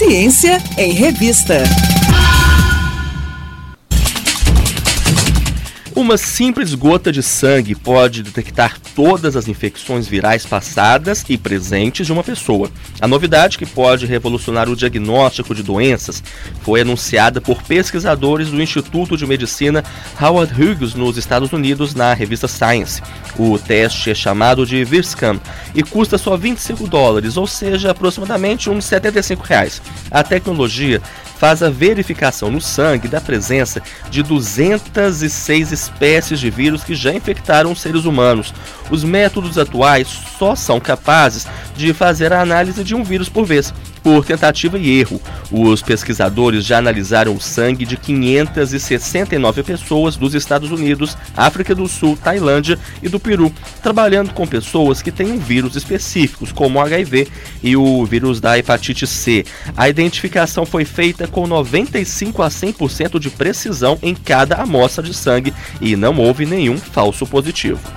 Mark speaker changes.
Speaker 1: Ciência em Revista.
Speaker 2: Uma simples gota de sangue pode detectar todas as infecções virais passadas e presentes de uma pessoa. A novidade, que pode revolucionar o diagnóstico de doenças, foi anunciada por pesquisadores do Instituto de Medicina Howard Hughes nos Estados Unidos na revista Science. O teste é chamado de VirScan e custa só $25, ou seja, aproximadamente uns R$75. A tecnologia faz a verificação no sangue da presença de 206 espécies de vírus que já infectaram os seres humanos. Os métodos atuais só são capazes de fazer a análise de um vírus por vez, por tentativa e erro. Os pesquisadores já analisaram o sangue de 569 pessoas dos Estados Unidos, África do Sul, Tailândia e do Peru, trabalhando com pessoas que têm vírus específicos, como o HIV e o vírus da hepatite C. A identificação foi feita com 95 a 100% de precisão em cada amostra de sangue e não houve nenhum falso positivo.